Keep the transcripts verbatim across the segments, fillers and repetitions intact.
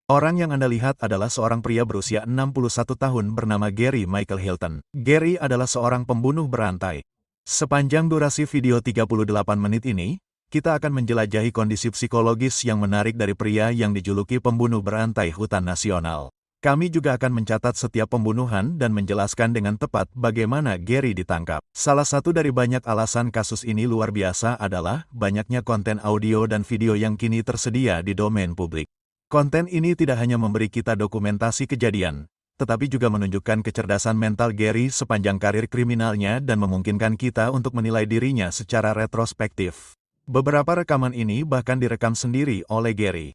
Orang yang Anda lihat adalah seorang pria berusia enam puluh satu tahun bernama Gary Michael Hilton. Gary adalah seorang pembunuh berantai. Sepanjang durasi video tiga puluh delapan menit ini, kita akan menjelajahi kondisi psikologis yang menarik dari pria yang dijuluki pembunuh berantai hutan nasional. Kami juga akan mencatat setiap pembunuhan dan menjelaskan dengan tepat bagaimana Gary ditangkap. Salah satu dari banyak alasan kasus ini luar biasa adalah banyaknya konten audio dan video yang kini tersedia di domain publik. Konten ini tidak hanya memberi kita dokumentasi kejadian, tetapi juga menunjukkan kecerdasan mental Gary sepanjang karir kriminalnya dan memungkinkan kita untuk menilai dirinya secara retrospektif. Beberapa rekaman ini bahkan direkam sendiri oleh Gary.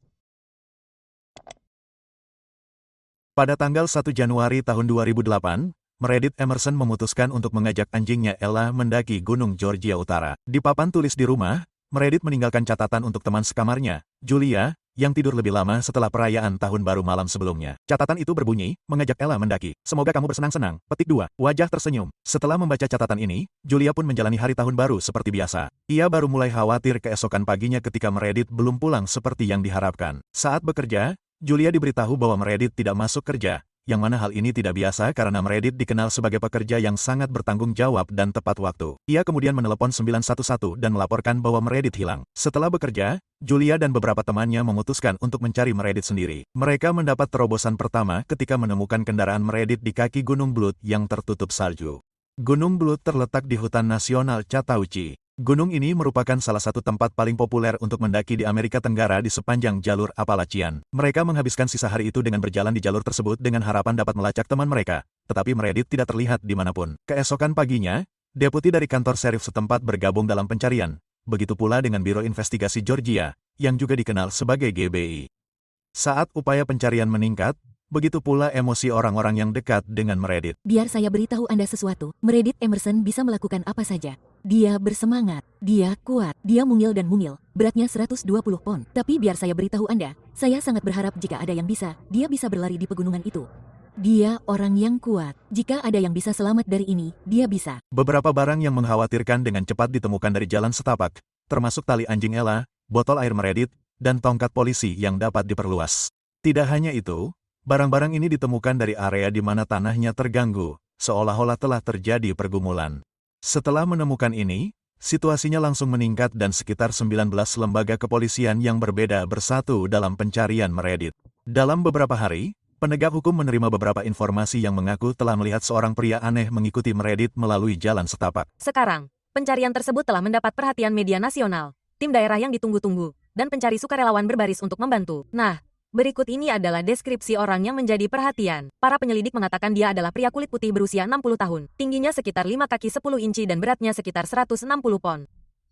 Pada tanggal satu Januari tahun dua ribu delapan, Meredith Emerson memutuskan untuk mengajak anjingnya Ella mendaki Gunung Georgia Utara. Di papan tulis di rumah, Meredith meninggalkan catatan untuk teman sekamarnya, Julia, yang tidur lebih lama setelah perayaan tahun baru malam sebelumnya. Catatan itu berbunyi, mengajak Ella mendaki. Semoga kamu bersenang-senang. Petik dua. Wajah tersenyum. Setelah membaca catatan ini, Julia pun menjalani hari tahun baru seperti biasa. Ia baru mulai khawatir keesokan paginya ketika Meredith belum pulang seperti yang diharapkan. Saat bekerja, Julia diberitahu bahwa Meredith tidak masuk kerja, yang mana hal ini tidak biasa karena Meredith dikenal sebagai pekerja yang sangat bertanggung jawab dan tepat waktu. Ia kemudian menelepon sembilan satu satu dan melaporkan bahwa Meredith hilang. Setelah bekerja, Julia dan beberapa temannya memutuskan untuk mencari Meredith sendiri. Mereka mendapat terobosan pertama ketika menemukan kendaraan Meredith di kaki Gunung Blood yang tertutup salju. Gunung Blood terletak di Hutan Nasional Chattahoochee. Gunung ini merupakan salah satu tempat paling populer untuk mendaki di Amerika Tenggara di sepanjang jalur Appalachian. Mereka menghabiskan sisa hari itu dengan berjalan di jalur tersebut dengan harapan dapat melacak teman mereka, tetapi Meredith tidak terlihat dimanapun. Keesokan paginya, deputi dari kantor serif setempat bergabung dalam pencarian, begitu pula dengan Biro Investigasi Georgia, yang juga dikenal sebagai G B I. Saat upaya pencarian meningkat, begitu pula emosi orang-orang yang dekat dengan Meredith. Biar saya beritahu Anda sesuatu, Meredith Emerson bisa melakukan apa saja. Dia bersemangat, dia kuat, dia mungil dan mungil, beratnya seratus dua puluh pon. Tapi biar saya beritahu Anda, saya sangat berharap jika ada yang bisa, dia bisa berlari di pegunungan itu. Dia orang yang kuat. Jika ada yang bisa selamat dari ini, dia bisa. Beberapa barang yang mengkhawatirkan dengan cepat ditemukan dari jalan setapak, termasuk tali anjing Ella, botol air Meredith, dan tongkat polisi yang dapat diperluas. Tidak hanya itu, barang-barang ini ditemukan dari area di mana tanahnya terganggu, seolah-olah telah terjadi pergumulan. Setelah menemukan ini, situasinya langsung meningkat dan sekitar sembilan belas lembaga kepolisian yang berbeda bersatu dalam pencarian Meredith. Dalam beberapa hari, penegak hukum menerima beberapa informasi yang mengaku telah melihat seorang pria aneh mengikuti Meredith melalui jalan setapak. Sekarang, pencarian tersebut telah mendapat perhatian media nasional, tim daerah yang ditunggu-tunggu, dan pencari sukarelawan berbaris untuk membantu. Nah, berikut ini adalah deskripsi orang yang menjadi perhatian. Para penyelidik mengatakan dia adalah pria kulit putih berusia enam puluh tahun, tingginya sekitar lima kaki sepuluh inci dan beratnya sekitar seratus enam puluh pon.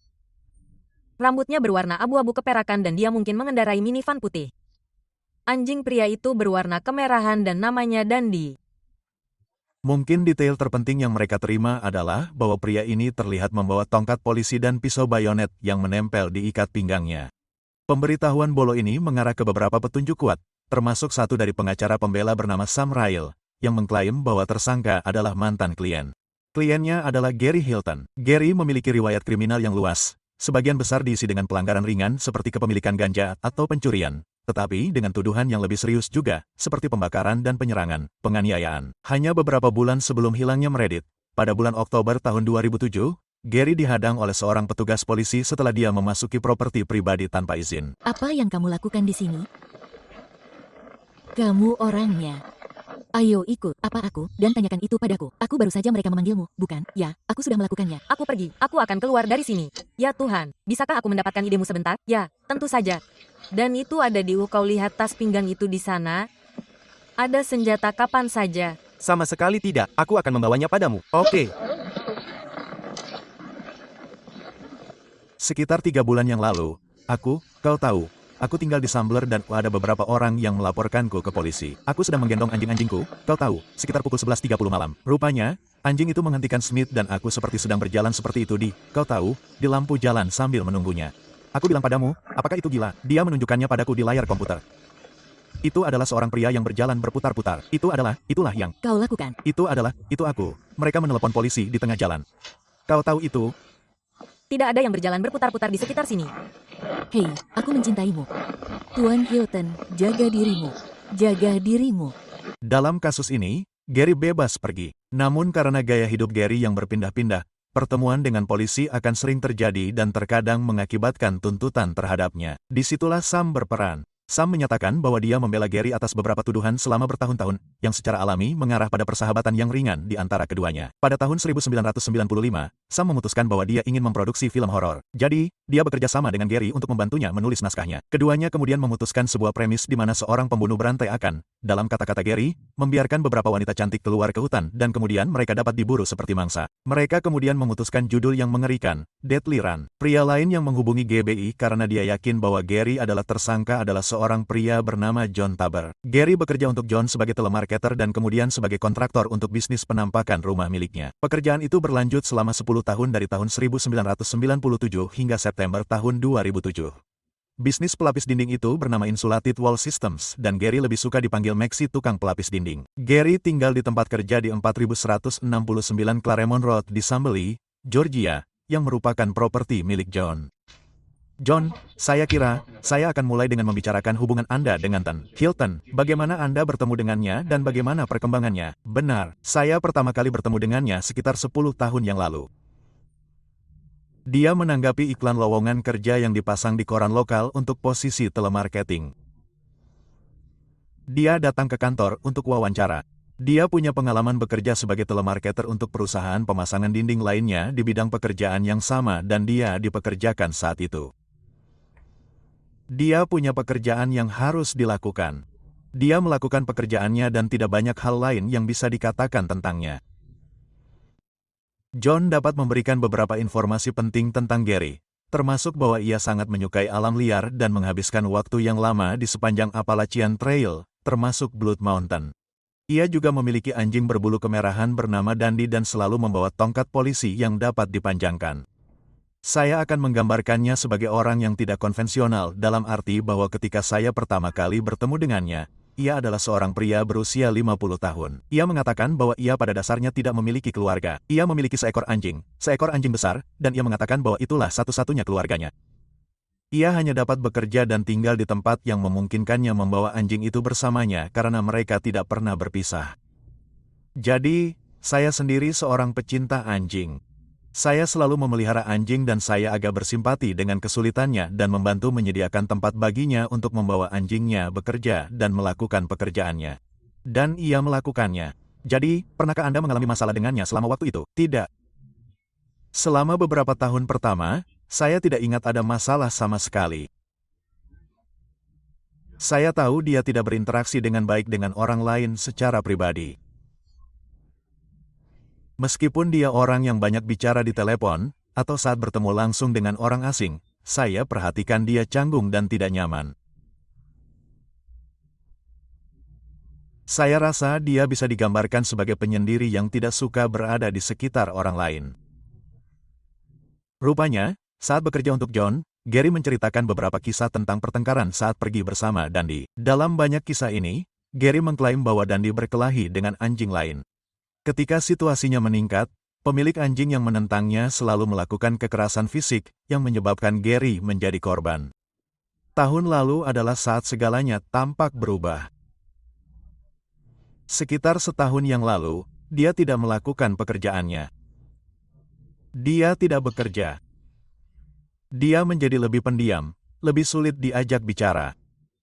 Rambutnya berwarna abu-abu keperakan dan dia mungkin mengendarai minivan putih. Anjing pria itu berwarna kemerahan dan namanya Dundee. Mungkin detail terpenting yang mereka terima adalah bahwa pria ini terlihat membawa tongkat polisi dan pisau bayonet yang menempel di ikat pinggangnya. Pemberitahuan bolo ini mengarah ke beberapa petunjuk kuat, termasuk satu dari pengacara pembela bernama Sam Ryle, yang mengklaim bahwa tersangka adalah mantan klien. Kliennya adalah Gary Hilton. Gary memiliki riwayat kriminal yang luas, sebagian besar diisi dengan pelanggaran ringan seperti kepemilikan ganja atau pencurian, tetapi dengan tuduhan yang lebih serius juga, seperti pembakaran dan penyerangan, penganiayaan. Hanya beberapa bulan sebelum hilangnya Meredith, pada bulan Oktober tahun dua ribu tujuh, Gary dihadang oleh seorang petugas polisi setelah dia memasuki properti pribadi tanpa izin. Apa yang kamu lakukan di sini? Kamu orangnya. Ayo ikut, apa aku, dan tanyakan itu padaku. Aku baru saja mereka memanggilmu, bukan? Ya, aku sudah melakukannya. Aku pergi, aku akan keluar dari sini. Ya Tuhan, bisakah aku mendapatkan idemu sebentar? Ya, tentu saja. Dan itu ada di U, kau lihat tas pinggang itu di sana? Ada senjata kapan saja? Sama sekali tidak, aku akan membawanya padamu. Oke. Sekitar tiga bulan yang lalu, aku, kau tahu, aku tinggal di Sambler dan ada beberapa orang yang melaporkanku ke polisi. Aku sedang menggendong anjing-anjingku, kau tahu, sekitar pukul sebelas tiga puluh malam. Rupanya, anjing itu menghentikan Smith dan aku seperti sedang berjalan seperti itu di, kau tahu, di lampu jalan sambil menunggunya. Aku bilang padamu, apakah itu gila? Dia menunjukkannya padaku di layar komputer. Itu adalah seorang pria yang berjalan berputar-putar. Itu adalah, itulah yang kau lakukan. Itu adalah, itu aku. Mereka menelepon polisi di tengah jalan. Kau tahu itu? Tidak ada yang berjalan berputar-putar di sekitar sini. Hei, aku mencintaimu. Tuan Hilton, jaga dirimu. Jaga dirimu. Dalam kasus ini, Gary bebas pergi. Namun karena gaya hidup Gary yang berpindah-pindah, pertemuan dengan polisi akan sering terjadi dan terkadang mengakibatkan tuntutan terhadapnya. Disitulah Sam berperan. Sam menyatakan bahwa dia membela Gary atas beberapa tuduhan selama bertahun-tahun, yang secara alami mengarah pada persahabatan yang ringan di antara keduanya. Pada tahun seribu sembilan ratus sembilan puluh lima, Sam memutuskan bahwa dia ingin memproduksi film horor. Jadi, dia bekerja sama dengan Gary untuk membantunya menulis naskahnya. Keduanya kemudian memutuskan sebuah premis di mana seorang pembunuh berantai akan, dalam kata-kata Gary, membiarkan beberapa wanita cantik keluar ke hutan dan kemudian mereka dapat diburu seperti mangsa. Mereka kemudian memutuskan judul yang mengerikan, Deadly Run. Pria lain yang menghubungi G B I karena dia yakin bahwa Gary adalah tersangka adalah seorang pria bernama John Taber. Gary bekerja untuk John sebagai telemarketer dan kemudian sebagai kontraktor untuk bisnis penampakan rumah miliknya. Pekerjaan itu berlanjut selama sepuluh tahun dari tahun seribu sembilan ratus sembilan puluh tujuh hingga September tahun dua ribu tujuh. Bisnis pelapis dinding itu bernama Insulated Wall Systems dan Gary lebih suka dipanggil Maxi tukang pelapis dinding. Gary tinggal di tempat kerja di empat ribu seratus enam puluh sembilan Claremont Road di Sambeli, Georgia, yang merupakan properti milik John. John, saya kira, saya akan mulai dengan membicarakan hubungan Anda dengan Tan Hilton. Bagaimana Anda bertemu dengannya dan bagaimana perkembangannya? Benar, saya pertama kali bertemu dengannya sekitar sepuluh tahun yang lalu. Dia menanggapi iklan lowongan kerja yang dipasang di koran lokal untuk posisi telemarketing. Dia datang ke kantor untuk wawancara. Dia punya pengalaman bekerja sebagai telemarketer untuk perusahaan pemasangan dinding lainnya di bidang pekerjaan yang sama dan dia dipekerjakan saat itu. Dia punya pekerjaan yang harus dilakukan. Dia melakukan pekerjaannya dan tidak banyak hal lain yang bisa dikatakan tentangnya. John dapat memberikan beberapa informasi penting tentang Gary, termasuk bahwa ia sangat menyukai alam liar dan menghabiskan waktu yang lama di sepanjang Appalachian Trail, termasuk Blood Mountain. Ia juga memiliki anjing berbulu kemerahan bernama Dandy dan selalu membawa tongkat polisi yang dapat dipanjangkan. Saya akan menggambarkannya sebagai orang yang tidak konvensional dalam arti bahwa ketika saya pertama kali bertemu dengannya, ia adalah seorang pria berusia lima puluh tahun. Ia mengatakan bahwa ia pada dasarnya tidak memiliki keluarga. Ia memiliki seekor anjing, seekor anjing besar, dan ia mengatakan bahwa itulah satu-satunya keluarganya. Ia hanya dapat bekerja dan tinggal di tempat yang memungkinkannya membawa anjing itu bersamanya karena mereka tidak pernah berpisah. Jadi, saya sendiri seorang pecinta anjing. Saya selalu memelihara anjing dan saya agak bersimpati dengan kesulitannya dan membantu menyediakan tempat baginya untuk membawa anjingnya bekerja dan melakukan pekerjaannya. Dan ia melakukannya. Jadi, pernahkah Anda mengalami masalah dengannya selama waktu itu? Tidak. Selama beberapa tahun pertama, saya tidak ingat ada masalah sama sekali. Saya tahu dia tidak berinteraksi dengan baik dengan orang lain secara pribadi. Meskipun dia orang yang banyak bicara di telepon, atau saat bertemu langsung dengan orang asing, saya perhatikan dia canggung dan tidak nyaman. Saya rasa dia bisa digambarkan sebagai penyendiri yang tidak suka berada di sekitar orang lain. Rupanya, saat bekerja untuk John, Gary menceritakan beberapa kisah tentang pertengkaran saat pergi bersama Dandy. Dalam banyak kisah ini, Gary mengklaim bahwa Dandy berkelahi dengan anjing lain. Ketika situasinya meningkat, pemilik anjing yang menentangnya selalu melakukan kekerasan fisik yang menyebabkan Gary menjadi korban. Tahun lalu adalah saat segalanya tampak berubah. Sekitar setahun yang lalu, dia tidak melakukan pekerjaannya. Dia tidak bekerja. Dia menjadi lebih pendiam, lebih sulit diajak bicara.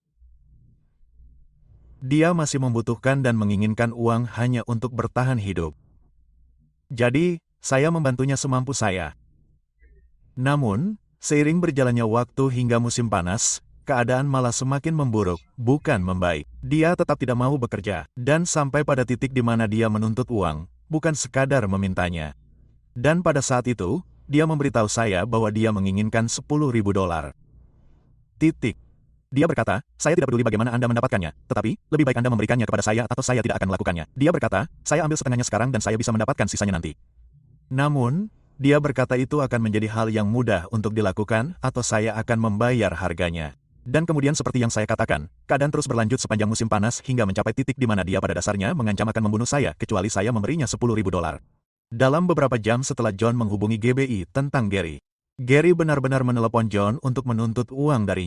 Dia masih membutuhkan dan menginginkan uang hanya untuk bertahan hidup. Jadi, saya membantunya semampu saya. Namun, seiring berjalannya waktu hingga musim panas, keadaan malah semakin memburuk, bukan membaik. Dia tetap tidak mau bekerja, dan sampai pada titik di mana dia menuntut uang, bukan sekadar memintanya. Dan pada saat itu, dia memberitahu saya bahwa dia menginginkan sepuluh ribu dolar. Titik. Dia berkata, saya tidak peduli bagaimana Anda mendapatkannya, tetapi, lebih baik Anda memberikannya kepada saya atau saya tidak akan melakukannya. Dia berkata, saya ambil setengahnya sekarang dan saya bisa mendapatkan sisanya nanti. Namun, dia berkata itu akan menjadi hal yang mudah untuk dilakukan atau saya akan membayar harganya. Dan kemudian seperti yang saya katakan, keadaan terus berlanjut sepanjang musim panas hingga mencapai titik di mana dia pada dasarnya mengancam akan membunuh saya kecuali saya memberinya sepuluh ribu dolar. Dalam beberapa jam setelah John menghubungi G B I tentang Gary, Gary benar-benar menelepon John untuk menuntut uang darinya.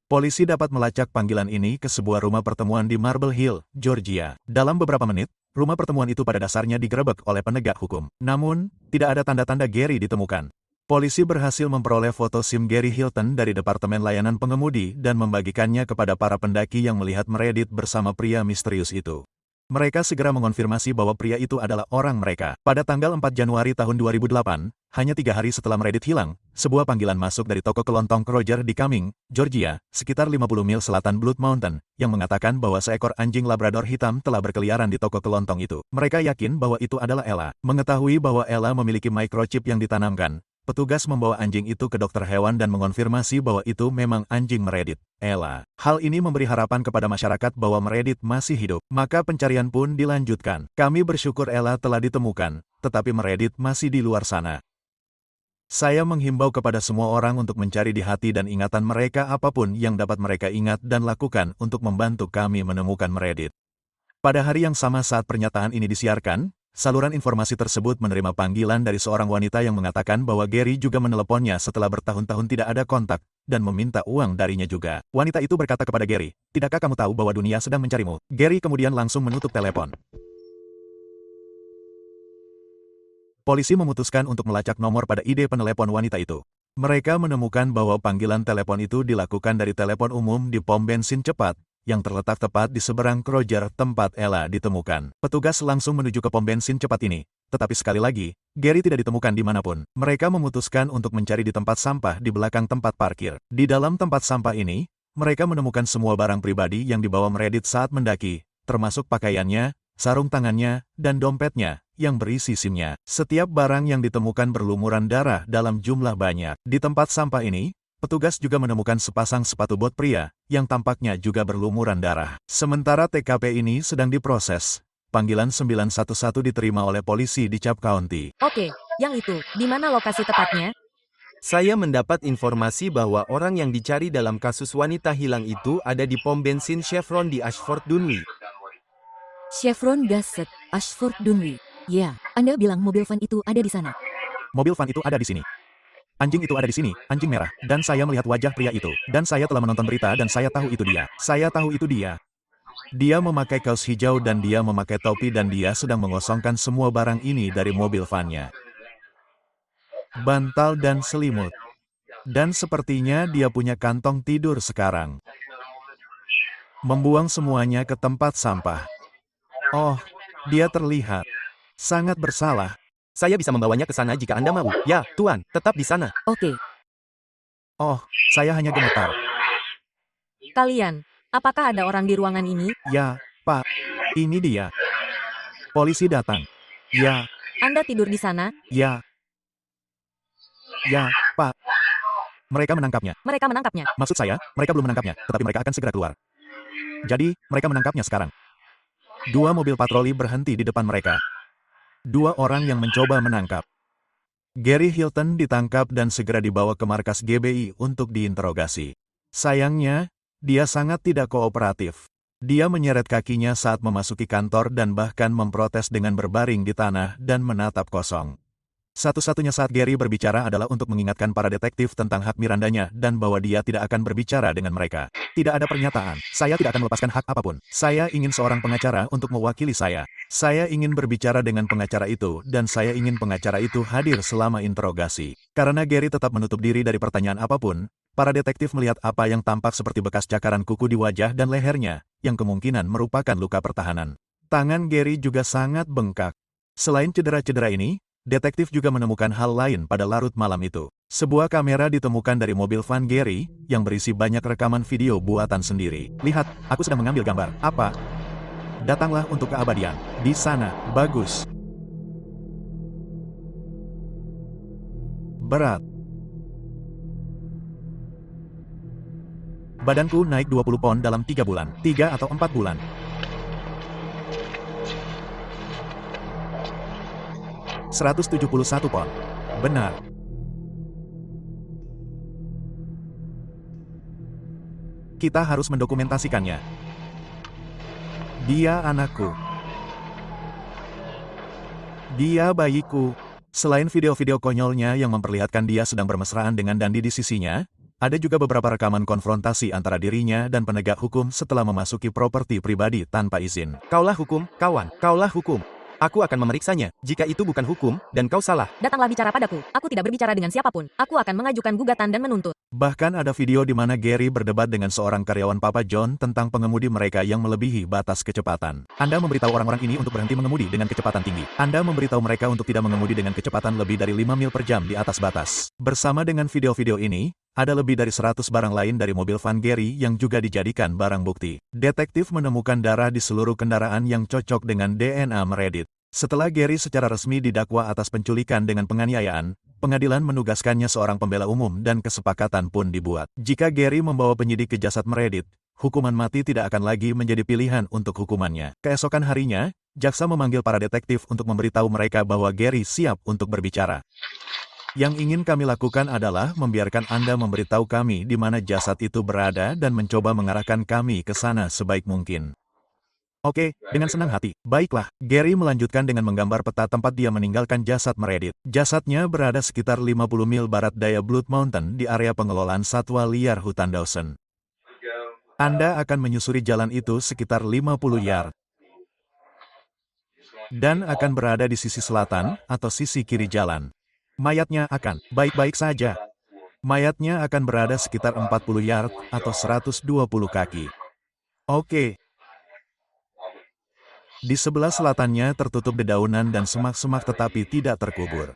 Polisi dapat melacak panggilan ini ke sebuah rumah pertemuan di Marble Hill, Georgia. Dalam beberapa menit, rumah pertemuan itu pada dasarnya digerebek oleh penegak hukum. Namun, tidak ada tanda-tanda Gary ditemukan. Polisi berhasil memperoleh foto SIM Gary Hilton dari Departemen Layanan Pengemudi dan membagikannya kepada para pendaki yang melihat Meredith bersama pria misterius itu. Mereka segera mengonfirmasi bahwa pria itu adalah orang mereka. Pada tanggal empat Januari tahun dua ribu delapan, hanya tiga hari setelah Meredith hilang, sebuah panggilan masuk dari toko kelontong Kroger di Cumming, Georgia, sekitar lima puluh mil selatan Blood Mountain, yang mengatakan bahwa seekor anjing Labrador hitam telah berkeliaran di toko kelontong itu. Mereka yakin bahwa itu adalah Ella. Mengetahui bahwa Ella memiliki microchip yang ditanamkan, petugas membawa anjing itu ke dokter hewan dan mengonfirmasi bahwa itu memang anjing Meredith, Ella. Hal ini memberi harapan kepada masyarakat bahwa Meredith masih hidup. Maka pencarian pun dilanjutkan. Kami bersyukur Ella telah ditemukan, tetapi Meredith masih di luar sana. Saya menghimbau kepada semua orang untuk mencari di hati dan ingatan mereka apapun yang dapat mereka ingat dan lakukan untuk membantu kami menemukan Meredith. Pada hari yang sama saat pernyataan ini disiarkan, saluran informasi tersebut menerima panggilan dari seorang wanita yang mengatakan bahwa Gary juga meneleponnya setelah bertahun-tahun tidak ada kontak, dan meminta uang darinya juga. Wanita itu berkata kepada Gary, "Tidakkah kamu tahu bahwa dunia sedang mencarimu?" Gary kemudian langsung menutup telepon. Polisi memutuskan untuk melacak nomor pada I D penelepon wanita itu. Mereka menemukan bahwa panggilan telepon itu dilakukan dari telepon umum di pom bensin cepat, yang terletak tepat di seberang Kroger tempat Ella ditemukan. Petugas langsung menuju ke pom bensin cepat ini, tetapi sekali lagi, Gary tidak ditemukan dimanapun. Mereka memutuskan untuk mencari di tempat sampah di belakang tempat parkir. Di dalam tempat sampah ini, mereka menemukan semua barang pribadi yang dibawa Meredith saat mendaki, termasuk pakaiannya, sarung tangannya, dan dompetnya, yang berisi SIM-nya. Setiap barang yang ditemukan berlumuran darah dalam jumlah banyak. Di tempat sampah ini, petugas juga menemukan sepasang sepatu bot pria, yang tampaknya juga berlumuran darah. Sementara T K P ini sedang diproses, panggilan sembilan satu satu diterima oleh polisi di Cobb County. Oke, yang itu, di mana lokasi tepatnya? Saya mendapat informasi bahwa orang yang dicari dalam kasus wanita hilang itu ada di pom bensin Chevron di Ashford Dunwich. Chevron Gasset, Ashford Dunwich. Ya, Anda bilang mobil van itu ada di sana. Mobil van itu ada di sini. Anjing itu ada di sini, anjing merah, dan saya melihat wajah pria itu. Dan saya telah menonton berita dan saya tahu itu dia. Saya tahu itu dia. Dia memakai kaos hijau dan dia memakai topi dan dia sedang mengosongkan semua barang ini dari mobil vannya. Bantal dan selimut. Dan sepertinya dia punya kantong tidur sekarang. Membuang semuanya ke tempat sampah. Oh, dia terlihat sangat bersalah. Saya bisa membawanya ke sana jika Anda mau. Ya, Tuan, tetap di sana. Oke. Oh, saya hanya gemetar. Kalian, apakah ada orang di ruangan ini? Ya, Pak. Ini dia. Polisi datang. Ya, Anda tidur di sana? ya. Ya, Pak. Mereka menangkapnya. Mereka menangkapnya. Maksud saya, mereka belum menangkapnya, tetapi mereka akan segera keluar. Jadi, mereka menangkapnya sekarang. Dua mobil patroli berhenti di depan mereka. Dua orang yang mencoba menangkap. Gary Hilton ditangkap dan segera dibawa ke markas G B I untuk diinterogasi. Sayangnya, dia sangat tidak kooperatif. Dia menyeret kakinya saat memasuki kantor dan bahkan memprotes dengan berbaring di tanah dan menatap kosong. Satu-satunya saat Gary berbicara adalah untuk mengingatkan para detektif tentang hak Mirandanya dan bahwa dia tidak akan berbicara dengan mereka. Tidak ada pernyataan. Saya tidak akan melepaskan hak apapun. Saya ingin seorang pengacara untuk mewakili saya. Saya ingin berbicara dengan pengacara itu dan saya ingin pengacara itu hadir selama interogasi. Karena Gary tetap menutup diri dari pertanyaan apapun, para detektif melihat apa yang tampak seperti bekas cakaran kuku di wajah dan lehernya, yang kemungkinan merupakan luka pertahanan. Tangan Gary juga sangat bengkak. Selain cedera-cedera ini, detektif juga menemukan hal lain pada larut malam itu. Sebuah kamera ditemukan dari mobil van Gary, yang berisi banyak rekaman video buatan sendiri. Lihat, aku sedang mengambil gambar. Apa? Datanglah untuk keabadian. Di sana, bagus. Berat. Badanku naik dua puluh pon dalam tiga bulan. tiga atau empat bulan. seratus tujuh puluh satu pon. Benar. Kita harus mendokumentasikannya. Dia anakku. Dia bayiku. Selain video-video konyolnya yang memperlihatkan dia sedang bermesraan dengan Dandi di sisinya, Ada juga beberapa rekaman konfrontasi antara dirinya dan penegak hukum setelah memasuki properti pribadi tanpa izin. Kaulah hukum, kawan. Kaulah hukum. Aku akan memeriksanya. Jika itu bukan hukum, dan kau salah. Datanglah bicara padaku. Aku tidak berbicara dengan siapapun. Aku akan mengajukan gugatan dan menuntut. Bahkan ada video di mana Gary berdebat dengan seorang karyawan Papa John tentang pengemudi mereka yang melebihi batas kecepatan. Anda memberitahu orang-orang ini untuk berhenti mengemudi dengan kecepatan tinggi. Anda memberitahu mereka untuk tidak mengemudi dengan kecepatan lebih dari lima mil per jam di atas batas. Bersama dengan video-video ini, ada lebih dari seratus barang lain dari mobil van Gary yang juga dijadikan barang bukti. Detektif menemukan darah di seluruh kendaraan yang cocok dengan D N A Meredith. Setelah Gary secara resmi didakwa atas penculikan dengan penganiayaan, pengadilan menugaskannya seorang pembela umum dan kesepakatan pun dibuat. Jika Gary membawa penyidik ke jasad Meredith, hukuman mati tidak akan lagi menjadi pilihan untuk hukumannya. Keesokan harinya, jaksa memanggil para detektif untuk memberitahu mereka bahwa Gary siap untuk berbicara. Yang ingin kami lakukan adalah membiarkan Anda memberitahu kami di mana jasad itu berada dan mencoba mengarahkan kami ke sana sebaik mungkin. Oke, dengan senang hati. Baiklah, Gary melanjutkan dengan menggambar peta tempat dia meninggalkan jasad Meredith. Jasadnya berada sekitar lima puluh mil barat daya Blood Mountain di area pengelolaan satwa liar hutan Dawson. Anda akan menyusuri jalan itu sekitar lima puluh yard. Dan akan berada di sisi selatan atau sisi kiri jalan. Mayatnya akan baik-baik saja. Mayatnya akan berada sekitar empat puluh yard atau seratus dua puluh kaki. Oke. Di sebelah selatannya tertutup dedaunan dan semak-semak tetapi tidak terkubur.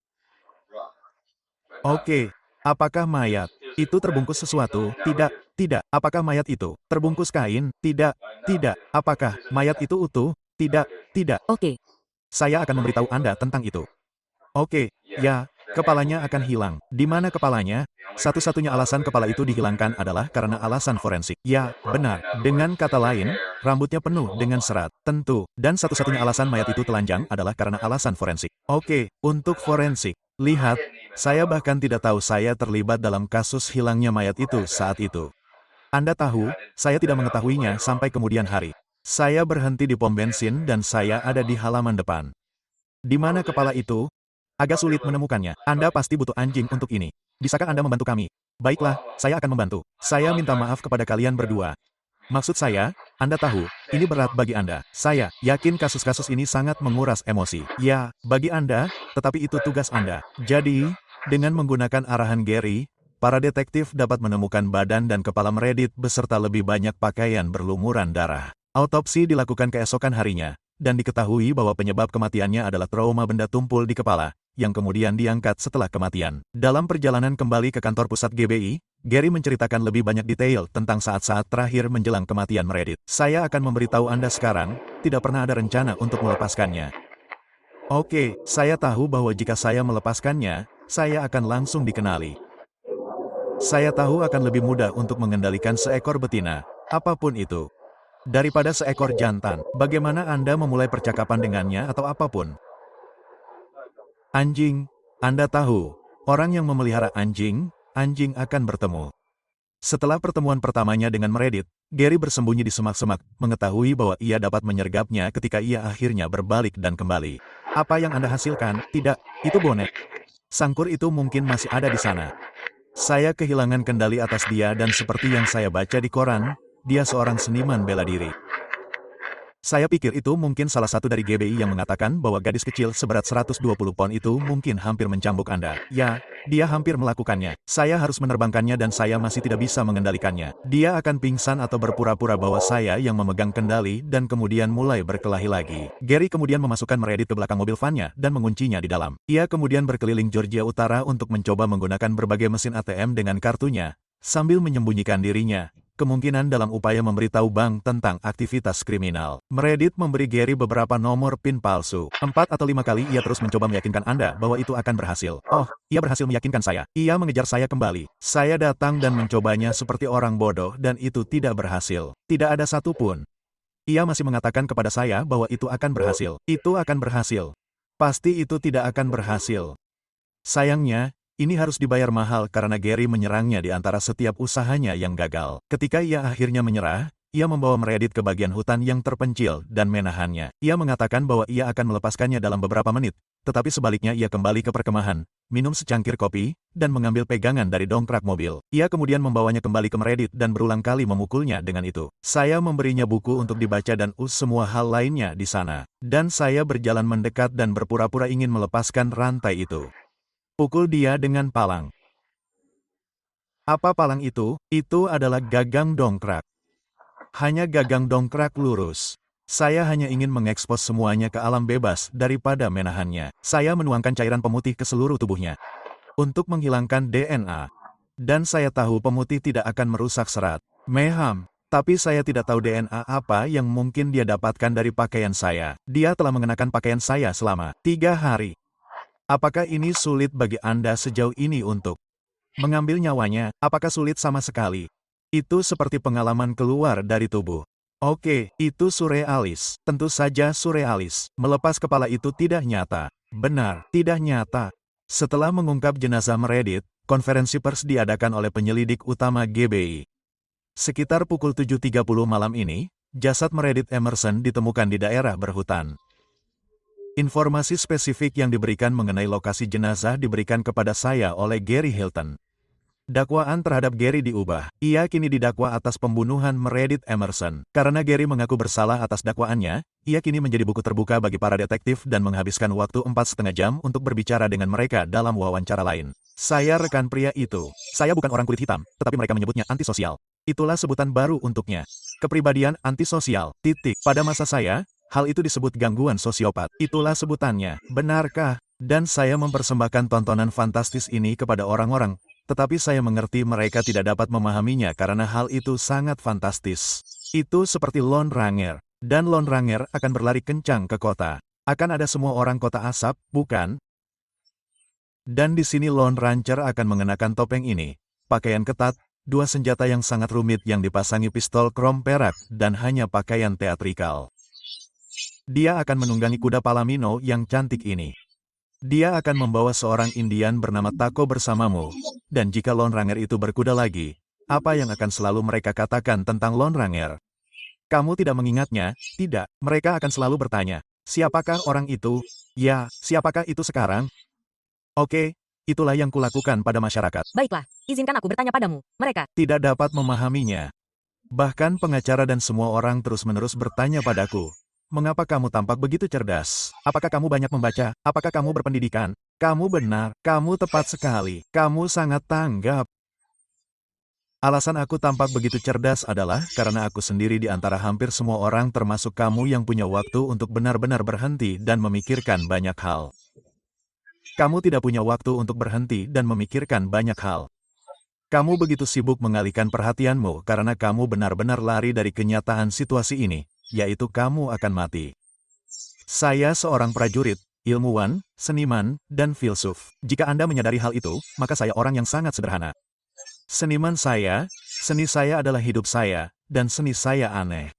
Oke. Apakah mayat itu terbungkus sesuatu? Tidak, tidak. Apakah mayat itu terbungkus kain? Tidak, tidak. Apakah mayat itu utuh? Tidak, tidak. Oke. Saya akan memberitahu Anda tentang itu. Oke, ya, kepalanya akan hilang. Di mana kepalanya? Satu-satunya alasan kepala itu dihilangkan adalah karena alasan forensik. Ya, benar. Dengan kata lain, rambutnya penuh dengan serat. Tentu. Dan satu-satunya alasan mayat itu telanjang adalah karena alasan forensik. Oke, untuk forensik. Lihat, saya bahkan tidak tahu saya terlibat dalam kasus hilangnya mayat itu saat itu. Anda tahu, saya tidak mengetahuinya sampai kemudian hari. Saya berhenti di pom bensin dan saya ada di halaman depan. Di mana kepala itu? Agak sulit menemukannya. Anda pasti butuh anjing untuk ini. Bisakah Anda membantu kami? Baiklah, saya akan membantu. Saya minta maaf kepada kalian berdua. Maksud saya, Anda tahu, ini berat bagi Anda. Saya yakin kasus-kasus ini sangat menguras emosi. Ya, bagi Anda, tetapi itu tugas Anda. Jadi, dengan menggunakan arahan Gary, para detektif dapat menemukan badan dan kepala Meredith beserta lebih banyak pakaian berlumuran darah. Autopsi dilakukan keesokan harinya, dan diketahui bahwa penyebab kematiannya adalah trauma benda tumpul di kepala, yang kemudian diangkat setelah kematian. Dalam perjalanan kembali ke kantor pusat G B I, Gary menceritakan lebih banyak detail tentang saat-saat terakhir menjelang kematian Meredith. Saya akan memberitahu Anda sekarang, tidak pernah ada rencana untuk melepaskannya. Oke, saya tahu bahwa jika saya melepaskannya, saya akan langsung dikenali. Saya tahu akan lebih mudah untuk mengendalikan seekor betina, apapun itu, daripada seekor jantan. Bagaimana Anda memulai percakapan dengannya atau apapun? Anjing, Anda tahu, orang yang memelihara anjing, anjing akan bertemu. Setelah pertemuan pertamanya dengan Meredith, Gary bersembunyi di semak-semak, mengetahui bahwa ia dapat menyergapnya ketika ia akhirnya berbalik dan kembali. Apa yang Anda hasilkan? Tidak, itu bonek. Sangkur itu mungkin masih ada di sana. Saya kehilangan kendali atas dia dan seperti yang saya baca di koran, dia seorang seniman bela diri. Saya pikir itu mungkin salah satu dari G B I yang mengatakan bahwa gadis kecil seberat seratus dua puluh pon itu mungkin hampir mencambuk Anda. Ya, dia hampir melakukannya. Saya harus menerbangkannya dan saya masih tidak bisa mengendalikannya. Dia akan pingsan atau berpura-pura bahwa saya yang memegang kendali dan kemudian mulai berkelahi lagi. Gary kemudian memasukkan Meredith ke belakang mobil van-nya dan menguncinya di dalam. Ia kemudian berkeliling Georgia Utara untuk mencoba menggunakan berbagai mesin A T M dengan kartunya, sambil menyembunyikan dirinya. Kemungkinan dalam upaya memberitahu bank tentang aktivitas kriminal. Meredith memberi Gary beberapa nomor PIN palsu. Empat atau lima kali ia terus mencoba meyakinkan Anda bahwa itu akan berhasil. Oh, ia berhasil meyakinkan saya. Ia mengejar saya kembali. Saya datang dan mencobanya seperti orang bodoh dan itu tidak berhasil. Tidak ada satupun. Ia masih mengatakan kepada saya bahwa itu akan berhasil. Itu akan berhasil. Pasti itu tidak akan berhasil. Sayangnya, ini harus dibayar mahal karena Gary menyerangnya di antara setiap usahanya yang gagal. Ketika ia akhirnya menyerah, ia membawa Meredith ke bagian hutan yang terpencil dan menahannya. Ia mengatakan bahwa ia akan melepaskannya dalam beberapa menit, tetapi sebaliknya ia kembali ke perkemahan, minum secangkir kopi, dan mengambil pegangan dari dongkrak mobil. Ia kemudian membawanya kembali ke Meredith dan berulang kali memukulnya dengan itu. Saya memberinya buku untuk dibaca dan us semua hal lainnya di sana. Dan saya berjalan mendekat dan berpura-pura ingin melepaskan rantai itu. Pukul dia dengan palang. Apa palang itu? Itu adalah gagang dongkrak. Hanya gagang dongkrak lurus. Saya hanya ingin mengekspos semuanya ke alam bebas daripada menahannya. Saya menuangkan cairan pemutih ke seluruh tubuhnya untuk menghilangkan D N A. Dan saya tahu pemutih tidak akan merusak serat. Meham. Tapi saya tidak tahu D N A apa yang mungkin dia dapatkan dari pakaian saya. Dia telah mengenakan pakaian saya selama tiga hari. Apakah ini sulit bagi Anda sejauh ini untuk mengambil nyawanya? Apakah sulit sama sekali? Itu seperti pengalaman keluar dari tubuh. Oke, itu surrealis. Tentu saja surrealis. Melepas kepala itu tidak nyata. Benar, tidak nyata. Setelah mengungkap jenazah Meredith, konferensi pers diadakan oleh penyelidik utama G B I. Sekitar pukul tujuh tiga puluh malam ini, jasad Meredith Emerson ditemukan di daerah berhutan. Informasi spesifik yang diberikan mengenai lokasi jenazah diberikan kepada saya oleh Gary Hilton. Dakwaan terhadap Gary diubah. Ia kini didakwa atas pembunuhan Meredith Emerson. Karena Gary mengaku bersalah atas dakwaannya, ia kini menjadi buku terbuka bagi para detektif dan menghabiskan waktu empat setengah jam untuk berbicara dengan mereka dalam wawancara lain. Saya rekan pria itu. Saya bukan orang kulit hitam, tetapi mereka menyebutnya antisosial. Itulah sebutan baru untuknya. Kepribadian antisosial, titik. Pada masa saya, hal itu disebut gangguan sosiopat. Itulah sebutannya. Benarkah? Dan saya mempersembahkan tontonan fantastis ini kepada orang-orang, tetapi saya mengerti mereka tidak dapat memahaminya karena hal itu sangat fantastis. Itu seperti Lone Ranger. Dan Lone Ranger akan berlari kencang ke kota. Akan ada semua orang kota asap, bukan? Dan di sini Lone Ranger akan mengenakan topeng ini. Pakaian ketat, dua senjata yang sangat rumit yang dipasangi pistol krom perak, dan hanya pakaian teatrikal. Dia akan menunggangi kuda Palomino yang cantik ini. Dia akan membawa seorang Indian bernama Taco bersamamu. Dan jika Lone Ranger itu berkuda lagi, apa yang akan selalu mereka katakan tentang Lone Ranger? Kamu tidak mengingatnya? Tidak. Mereka akan selalu bertanya, siapakah orang itu? Ya, siapakah itu sekarang? Oke, itulah yang kulakukan pada masyarakat. Baiklah, izinkan aku bertanya padamu. Mereka tidak dapat memahaminya. Bahkan pengacara dan semua orang terus-menerus bertanya padaku, mengapa kamu tampak begitu cerdas? Apakah kamu banyak membaca? Apakah kamu berpendidikan? Kamu benar, kamu tepat sekali, kamu sangat tanggap. Alasan aku tampak begitu cerdas adalah karena aku sendiri di antara hampir semua orang termasuk kamu yang punya waktu untuk benar-benar berhenti dan memikirkan banyak hal. Kamu tidak punya waktu untuk berhenti dan memikirkan banyak hal. Kamu begitu sibuk mengalihkan perhatianmu karena kamu benar-benar lari dari kenyataan situasi ini, yaitu kamu akan mati. Saya seorang prajurit, ilmuwan, seniman, dan filsuf. Jika Anda menyadari hal itu, maka saya orang yang sangat sederhana. Seniman saya, seni saya adalah hidup saya, dan seni saya aneh.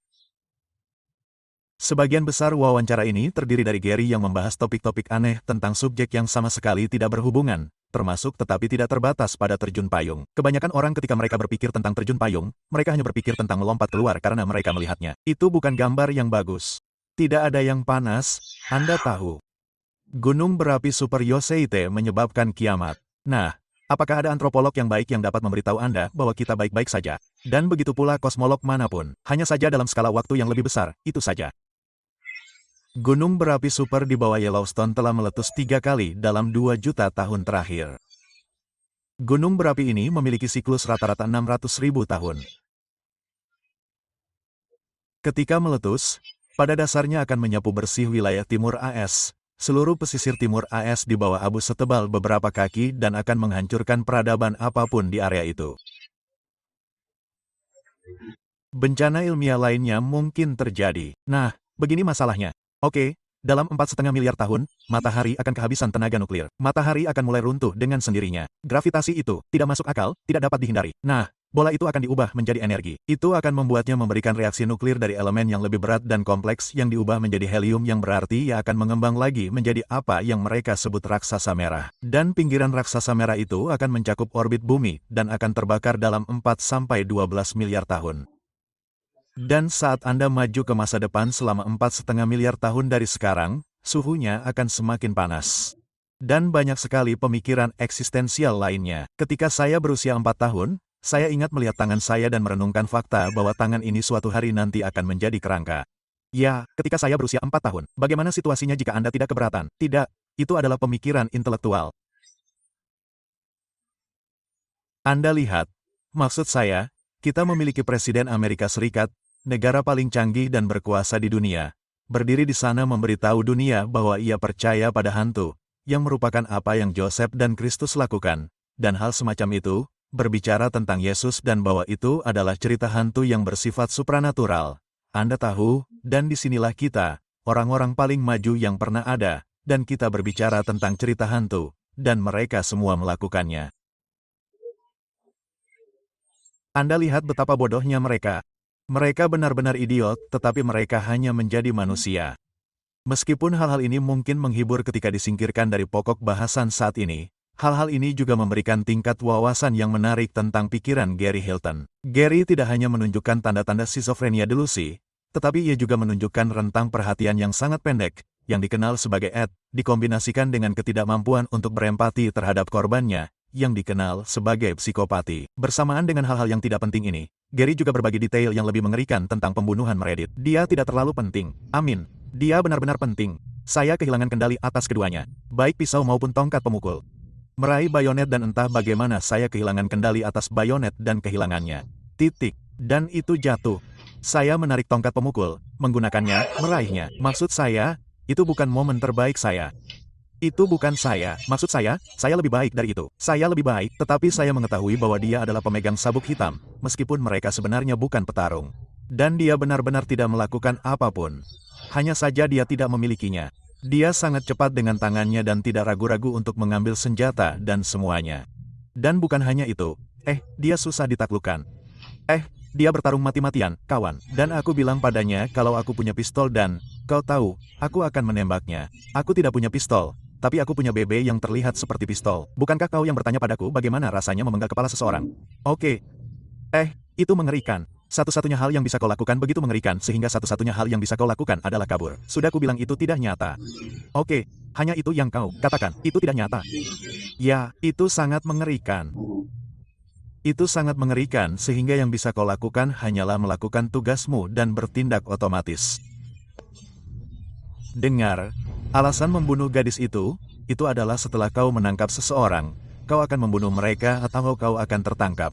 Sebagian besar wawancara ini terdiri dari Gary yang membahas topik-topik aneh tentang subjek yang sama sekali tidak berhubungan, termasuk tetapi tidak terbatas pada terjun payung. Kebanyakan orang ketika mereka berpikir tentang terjun payung, mereka hanya berpikir tentang melompat keluar karena mereka melihatnya. Itu bukan gambar yang bagus. Tidak ada yang panas, Anda tahu. Gunung berapi Super Yosemite menyebabkan kiamat. Nah, apakah ada antropolog yang baik yang dapat memberitahu Anda bahwa kita baik-baik saja? Dan begitu pula kosmolog manapun. Hanya saja dalam skala waktu yang lebih besar, itu saja. Gunung berapi super di bawah Yellowstone telah meletus tiga kali dalam dua juta tahun terakhir. Gunung berapi ini memiliki siklus rata-rata enam ratus ribu tahun. Ketika meletus, pada dasarnya akan menyapu bersih wilayah timur A S, seluruh pesisir timur A S di bawah abu setebal beberapa kaki dan akan menghancurkan peradaban apapun di area itu. Bencana ilmiah lainnya mungkin terjadi. Nah, begini masalahnya. Oke, dalam empat setengah miliar tahun, matahari akan kehabisan tenaga nuklir. Matahari akan mulai runtuh dengan sendirinya. Gravitasi itu tidak masuk akal, tidak dapat dihindari. Nah, bola itu akan diubah menjadi energi. Itu akan membuatnya memberikan reaksi nuklir dari elemen yang lebih berat dan kompleks yang diubah menjadi helium yang berarti ia akan mengembang lagi menjadi apa yang mereka sebut raksasa merah. Dan pinggiran raksasa merah itu akan mencakup orbit bumi dan akan terbakar dalam empat sampai dua belas miliar tahun. Dan saat Anda maju ke masa depan selama empat setengah miliar tahun dari sekarang, suhunya akan semakin panas. Dan banyak sekali pemikiran eksistensial lainnya. Ketika saya berusia empat tahun, saya ingat melihat tangan saya dan merenungkan fakta bahwa tangan ini suatu hari nanti akan menjadi kerangka. Ya, ketika saya berusia empat tahun, bagaimana situasinya jika Anda tidak keberatan? Tidak, itu adalah pemikiran intelektual. Anda lihat, maksud saya, kita memiliki Presiden Amerika Serikat, negara paling canggih dan berkuasa di dunia, berdiri di sana memberitahu dunia bahwa ia percaya pada hantu, yang merupakan apa yang Joseph dan Kristus lakukan, dan hal semacam itu, berbicara tentang Yesus dan bahwa itu adalah cerita hantu yang bersifat supranatural. Anda tahu, dan disinilah kita, orang-orang paling maju yang pernah ada, dan kita berbicara tentang cerita hantu, dan mereka semua melakukannya. Anda lihat betapa bodohnya mereka. Mereka benar-benar idiot, tetapi mereka hanya menjadi manusia. Meskipun hal-hal ini mungkin menghibur ketika disingkirkan dari pokok bahasan saat ini, hal-hal ini juga memberikan tingkat wawasan yang menarik tentang pikiran Gary Hilton. Gary tidak hanya menunjukkan tanda-tanda skizofrenia delusi, tetapi ia juga menunjukkan rentang perhatian yang sangat pendek, yang dikenal sebagai E D, dikombinasikan dengan ketidakmampuan untuk berempati terhadap korbannya, yang dikenal sebagai psikopati. Bersamaan dengan hal-hal yang tidak penting ini, Gary juga berbagi detail yang lebih mengerikan tentang pembunuhan Meredith. Dia tidak terlalu penting. Amin. Dia benar-benar penting. Saya kehilangan kendali atas keduanya, baik pisau maupun tongkat pemukul. Meraih bayonet dan entah bagaimana saya kehilangan kendali atas bayonet dan kehilangannya. Titik. Dan itu jatuh. Saya menarik tongkat pemukul, menggunakannya, meraihnya. Maksud saya, itu bukan momen terbaik saya. Itu bukan saya. Maksud saya, saya lebih baik dari itu. Saya lebih baik, tetapi saya mengetahui bahwa dia adalah pemegang sabuk hitam, meskipun mereka sebenarnya bukan petarung. Dan dia benar-benar tidak melakukan apapun. Hanya saja dia tidak memilikinya. Dia sangat cepat dengan tangannya dan tidak ragu-ragu untuk mengambil senjata dan semuanya. Dan bukan hanya itu, eh, dia susah ditaklukkan. Eh, dia bertarung mati-matian, kawan. Dan aku bilang padanya kalau aku punya pistol dan, kau tahu, aku akan menembaknya. Aku tidak punya pistol. Tapi aku punya B B yang terlihat seperti pistol. Bukankah kau yang bertanya padaku bagaimana rasanya memenggal kepala seseorang? Oke. Eh, itu mengerikan. Satu-satunya hal yang bisa kau lakukan begitu mengerikan sehingga satu-satunya hal yang bisa kau lakukan adalah kabur. Sudah ku bilang itu tidak nyata. Oke, hanya itu yang kau katakan. Itu tidak nyata. Ya, itu sangat mengerikan. Itu sangat mengerikan sehingga yang bisa kau lakukan hanyalah melakukan tugasmu dan bertindak otomatis. Dengar. Alasan membunuh gadis itu, itu adalah setelah kau menangkap seseorang, kau akan membunuh mereka atau kau akan tertangkap.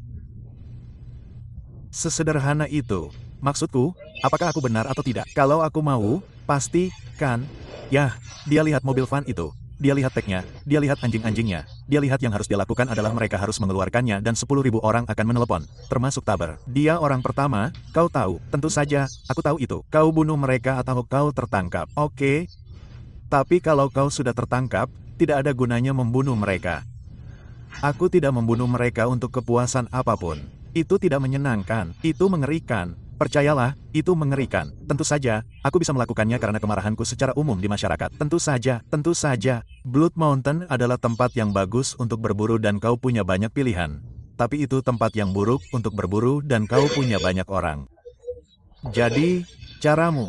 Sesederhana itu. Maksudku, apakah aku benar atau tidak? Kalau aku mau, pasti, kan? Yah, dia lihat mobil van itu. Dia lihat tagnya, dia lihat anjing-anjingnya. Dia lihat yang harus dia lakukan adalah mereka harus mengeluarkannya dan sepuluh ribu orang akan menelepon, termasuk Taber. Dia orang pertama, kau tahu, tentu saja, aku tahu itu. Kau bunuh mereka atau kau tertangkap. Oke. Tapi kalau kau sudah tertangkap, tidak ada gunanya membunuh mereka. Aku tidak membunuh mereka untuk kepuasan apapun. Itu tidak menyenangkan, itu mengerikan. Percayalah, itu mengerikan. Tentu saja, aku bisa melakukannya karena kemarahanku secara umum di masyarakat. Tentu saja, tentu saja. Blood Mountain adalah tempat yang bagus untuk berburu dan kau punya banyak pilihan. Tapi itu tempat yang buruk untuk berburu dan kau punya banyak orang. Jadi, caramu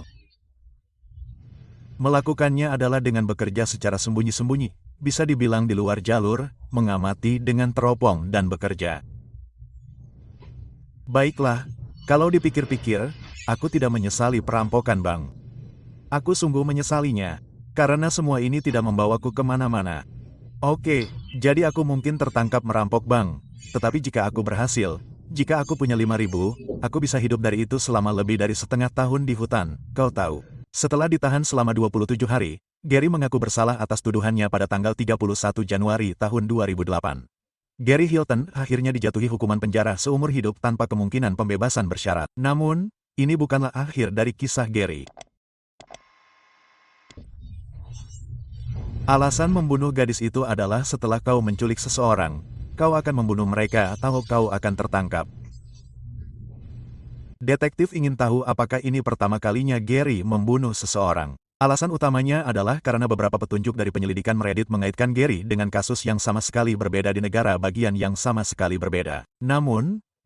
melakukannya adalah dengan bekerja secara sembunyi-sembunyi, bisa dibilang di luar jalur, mengamati dengan teropong dan bekerja. Baiklah, kalau dipikir-pikir, aku tidak menyesali perampokan Bang. Aku sungguh menyesalinya, karena semua ini tidak membawaku kemana-mana. Oke, jadi aku mungkin tertangkap merampok Bang, tetapi jika aku berhasil, jika aku punya lima ribu, aku bisa hidup dari itu selama lebih dari setengah tahun di hutan, kau tahu. Setelah ditahan selama dua puluh tujuh hari, Gary mengaku bersalah atas tuduhannya pada tanggal tiga puluh satu Januari tahun dua ribu delapan. Gary Hilton akhirnya dijatuhi hukuman penjara seumur hidup tanpa kemungkinan pembebasan bersyarat. Namun, ini bukanlah akhir dari kisah Gary. Alasan membunuh gadis itu adalah setelah kau menculik seseorang, kau akan membunuh mereka atau kau akan tertangkap. Detektif ingin tahu apakah ini pertama kalinya Gary membunuh seseorang. Alasan utamanya adalah karena beberapa petunjuk dari penyelidikan Meredith mengaitkan Gary dengan kasus yang sama sekali berbeda di negara bagian yang sama sekali berbeda. Namun,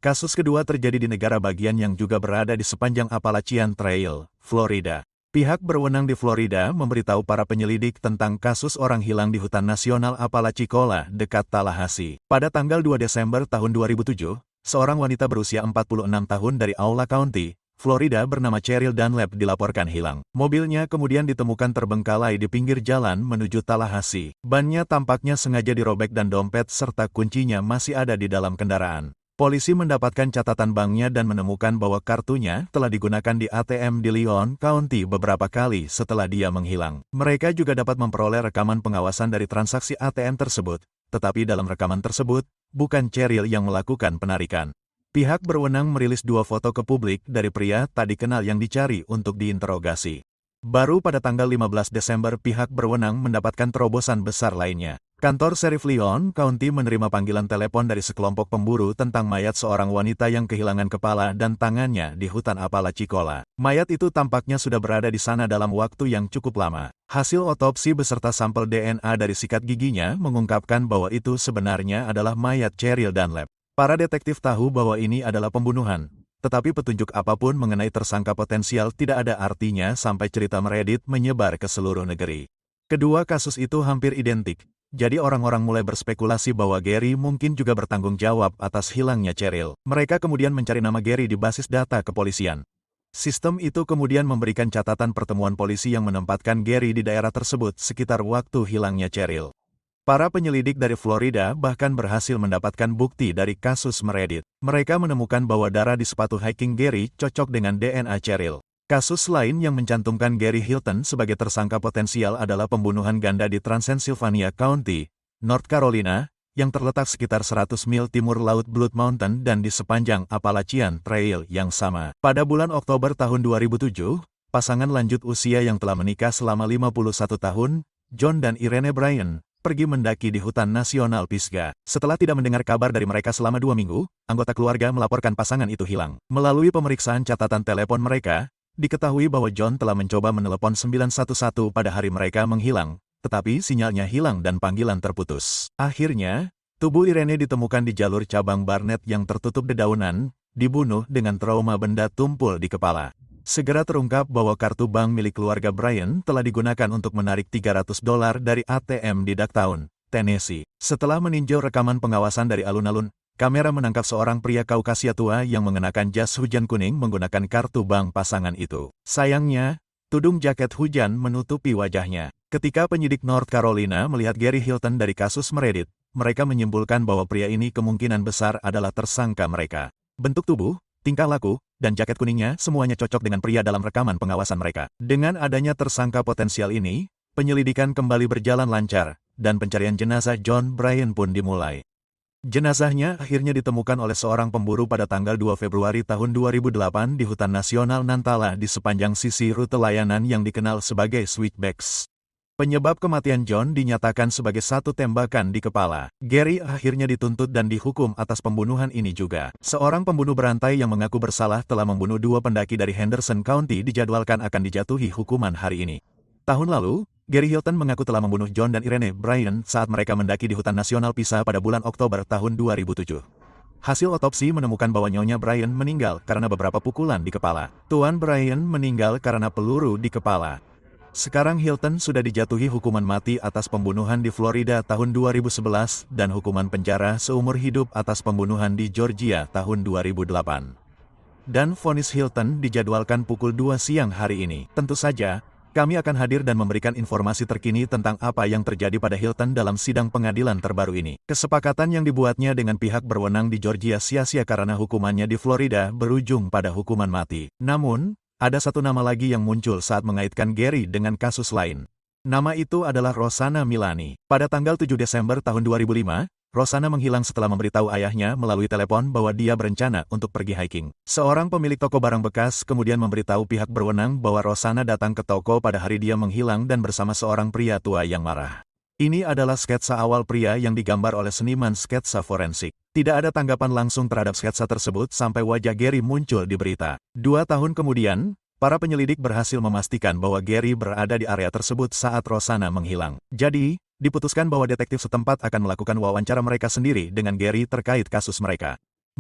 Kasus kedua terjadi di negara bagian yang juga berada di sepanjang Appalachian Trail, Florida. Pihak berwenang di Florida memberitahu para penyelidik tentang kasus orang hilang di hutan nasional Apalachicola dekat Tallahassee. Pada tanggal dua Desember tahun dua ribu tujuh, seorang wanita berusia empat puluh enam tahun dari Aula County, Florida bernama Cheryl Dunlap dilaporkan hilang. Mobilnya kemudian ditemukan terbengkalai di pinggir jalan menuju Tallahassee. Bannya tampaknya sengaja dirobek dan dompet serta kuncinya masih ada di dalam kendaraan. Polisi mendapatkan catatan banknya dan menemukan bahwa kartunya telah digunakan di A T M di Leon County beberapa kali setelah dia menghilang. Mereka juga dapat memperoleh rekaman pengawasan dari transaksi A T M tersebut, tetapi dalam rekaman tersebut, bukan Cheryl yang melakukan penarikan. Pihak berwenang merilis dua foto ke publik dari pria tak dikenal yang dicari untuk diinterogasi. Baru pada tanggal lima belas Desember pihak berwenang mendapatkan terobosan besar lainnya. Kantor Sheriff Leon County menerima panggilan telepon dari sekelompok pemburu tentang mayat seorang wanita yang kehilangan kepala dan tangannya di hutan Apalachicola. Mayat itu tampaknya sudah berada di sana dalam waktu yang cukup lama. Hasil otopsi beserta sampel D N A dari sikat giginya mengungkapkan bahwa itu sebenarnya adalah mayat Cheryl Dunlap. Para detektif tahu bahwa ini adalah pembunuhan, tetapi petunjuk apapun mengenai tersangka potensial tidak ada artinya sampai cerita Meredith menyebar ke seluruh negeri. Kedua kasus itu hampir identik. Jadi orang-orang mulai berspekulasi bahwa Gary mungkin juga bertanggung jawab atas hilangnya Cheryl. Mereka kemudian mencari nama Gary di basis data kepolisian. Sistem itu kemudian memberikan catatan pertemuan polisi yang menempatkan Gary di daerah tersebut sekitar waktu hilangnya Cheryl. Para penyelidik dari Florida bahkan berhasil mendapatkan bukti dari kasus Meredith. Mereka menemukan bahwa darah di sepatu hiking Gary cocok dengan D N A Cheryl. Kasus lain yang mencantumkan Gary Hilton sebagai tersangka potensial adalah pembunuhan ganda di Transylvania County, North Carolina, yang terletak sekitar seratus mil timur laut Blood Mountain dan di sepanjang Appalachian Trail yang sama. Pada bulan Oktober tahun dua ribu tujuh, pasangan lanjut usia yang telah menikah selama lima puluh satu tahun, John dan Irene Bryan, pergi mendaki di hutan nasional Pisgah. Setelah tidak mendengar kabar dari mereka selama dua minggu, anggota keluarga melaporkan pasangan itu hilang. Melalui pemeriksaan catatan telepon mereka, diketahui bahwa John telah mencoba menelepon sembilan satu satu pada hari mereka menghilang, tetapi sinyalnya hilang dan panggilan terputus. Akhirnya, tubuh Irene ditemukan di jalur cabang Barnett yang tertutup dedaunan, dibunuh dengan trauma benda tumpul di kepala. Segera terungkap bahwa kartu bank milik keluarga Bryan telah digunakan untuk menarik tiga ratus dolar dari A T M di Ducktown, Tennessee. Setelah meninjau rekaman pengawasan dari alun-alun, kamera menangkap seorang pria Kaukasia tua yang mengenakan jas hujan kuning menggunakan kartu bank pasangan itu. Sayangnya, tudung jaket hujan menutupi wajahnya. Ketika penyidik North Carolina melihat Gary Hilton dari kasus Meredith, mereka menyimpulkan bahwa pria ini kemungkinan besar adalah tersangka mereka. Bentuk tubuh, tingkah laku, dan jaket kuningnya semuanya cocok dengan pria dalam rekaman pengawasan mereka. Dengan adanya tersangka potensial ini, penyelidikan kembali berjalan lancar, dan pencarian jenazah John Bryan pun dimulai. Jenazahnya akhirnya ditemukan oleh seorang pemburu pada tanggal dua Februari tahun dua ribu delapan di Hutan Nasional Nantala di sepanjang sisi rute layanan yang dikenal sebagai Switchbacks. Penyebab kematian John dinyatakan sebagai satu tembakan di kepala. Gary akhirnya dituntut dan dihukum atas pembunuhan ini juga. Seorang pembunuh berantai yang mengaku bersalah telah membunuh dua pendaki dari Henderson County dijadwalkan akan dijatuhi hukuman hari ini. Tahun lalu, Gary Hilton mengaku telah membunuh John dan Irene Bryan saat mereka mendaki di Hutan Nasional Pisgah pada bulan Oktober tahun dua ribu tujuh. Hasil otopsi menemukan bahwa Nyonya Bryan meninggal karena beberapa pukulan di kepala. Tuan Bryan meninggal karena peluru di kepala. Sekarang Hilton sudah dijatuhi hukuman mati atas pembunuhan di Florida tahun dua ribu sebelas dan hukuman penjara seumur hidup atas pembunuhan di Georgia tahun dua ribu delapan. Dan vonis Hilton dijadwalkan pukul dua siang hari ini. Tentu saja, kami akan hadir dan memberikan informasi terkini tentang apa yang terjadi pada Hilton dalam sidang pengadilan terbaru ini. Kesepakatan yang dibuatnya dengan pihak berwenang di Georgia sia-sia karena hukumannya di Florida berujung pada hukuman mati. Namun, ada satu nama lagi yang muncul saat mengaitkan Gary dengan kasus lain. Nama itu adalah Rosanna Milani. Pada tanggal tujuh Desember tahun dua ribu lima, Rosanna menghilang setelah memberitahu ayahnya melalui telepon bahwa dia berencana untuk pergi hiking. Seorang pemilik toko barang bekas kemudian memberitahu pihak berwenang bahwa Rosanna datang ke toko pada hari dia menghilang dan bersama seorang pria tua yang marah. Ini adalah sketsa awal pria yang digambar oleh seniman sketsa forensik. Tidak ada tanggapan langsung terhadap sketsa tersebut sampai wajah Gary muncul di berita. Dua tahun kemudian, para penyelidik berhasil memastikan bahwa Gary berada di area tersebut saat Rosanna menghilang. Jadi, diputuskan bahwa detektif setempat akan melakukan wawancara mereka sendiri dengan Gary terkait kasus mereka.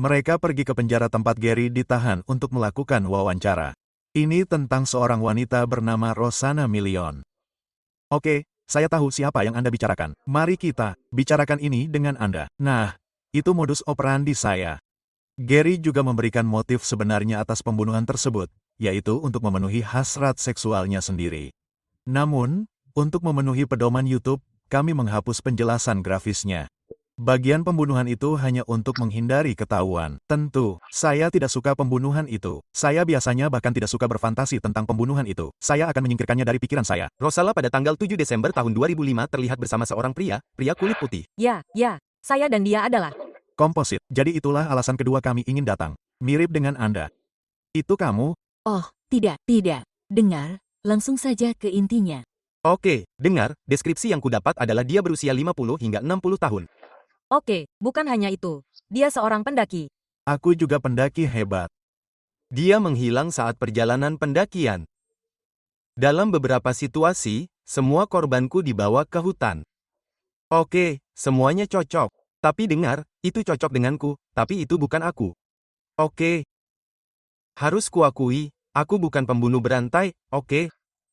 Mereka pergi ke penjara tempat Gary ditahan untuk melakukan wawancara. Ini tentang seorang wanita bernama Rosanna Million. Oke, saya tahu siapa yang Anda bicarakan. Mari kita bicarakan ini dengan Anda. Nah, itu modus operandi saya. Gary juga memberikan motif sebenarnya atas pembunuhan tersebut, yaitu untuk memenuhi hasrat seksualnya sendiri. Namun, untuk memenuhi pedoman YouTube, kami menghapus penjelasan grafisnya. Bagian pembunuhan itu hanya untuk menghindari ketahuan. Tentu, saya tidak suka pembunuhan itu. Saya biasanya bahkan tidak suka berfantasi tentang pembunuhan itu. Saya akan menyingkirkannya dari pikiran saya. Rosala pada tanggal tujuh Desember tahun dua ribu lima terlihat bersama seorang pria, pria kulit putih. Ya, ya, saya dan dia adalah. Komposit. Jadi itulah alasan kedua kami ingin datang. Mirip dengan Anda. Itu kamu? Oh, tidak, tidak. Dengar, langsung saja ke intinya. Oke, dengar, deskripsi yang kudapat adalah dia berusia lima puluh hingga enam puluh tahun. Oke, bukan hanya itu. Dia seorang pendaki. Aku juga pendaki hebat. Dia menghilang saat perjalanan pendakian. Dalam beberapa situasi, semua korbanku dibawa ke hutan. Oke, semuanya cocok. Tapi dengar, itu cocok denganku, tapi itu bukan aku. Oke. Harus kuakui, aku bukan pembunuh berantai, oke?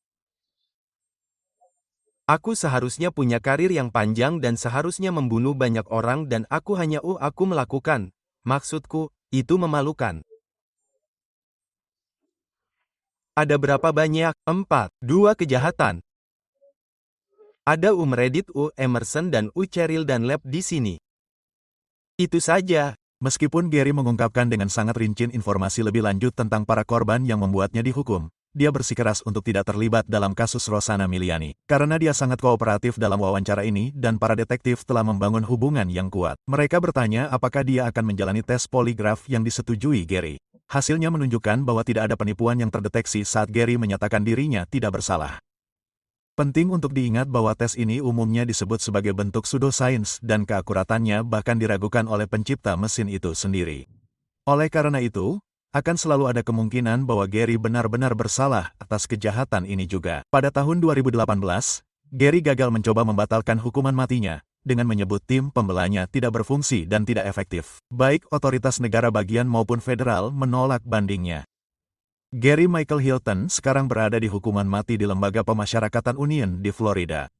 Aku seharusnya punya karir yang panjang dan seharusnya membunuh banyak orang dan aku hanya oh aku melakukan. Maksudku, itu memalukan. Ada berapa banyak? Empat. Dua kejahatan. Ada U Meredith, U Emerson dan U Cheryl Dunlap di sini. Itu saja. Meskipun Gary mengungkapkan dengan sangat rinci informasi lebih lanjut tentang para korban yang membuatnya dihukum, dia bersikeras untuk tidak terlibat dalam kasus Rosanna Miliani. Karena dia sangat kooperatif dalam wawancara ini dan para detektif telah membangun hubungan yang kuat. Mereka bertanya apakah dia akan menjalani tes poligraf yang disetujui Gary. Hasilnya menunjukkan bahwa tidak ada penipuan yang terdeteksi saat Gary menyatakan dirinya tidak bersalah. Penting untuk diingat bahwa tes ini umumnya disebut sebagai bentuk pseudosains dan keakuratannya bahkan diragukan oleh pencipta mesin itu sendiri. Oleh karena itu, akan selalu ada kemungkinan bahwa Gary benar-benar bersalah atas kejahatan ini juga. Pada tahun dua ribu delapan belas, Gary gagal mencoba membatalkan hukuman matinya, dengan menyebut tim pembelanya tidak berfungsi dan tidak efektif. Baik otoritas negara bagian maupun federal menolak bandingnya. Gary Michael Hilton sekarang berada di hukuman mati di Lembaga Pemasyarakatan Union di Florida.